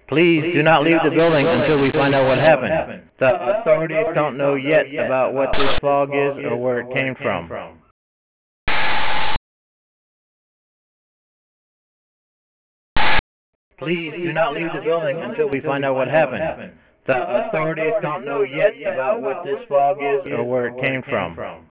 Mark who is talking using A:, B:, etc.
A: Please do not leave the building until we find out what happened. The authorities don't know yet about what this fog is or where it came from. Please do not leave the building until we find out what happened. The authorities don't know yet about what this fog is or where it came from.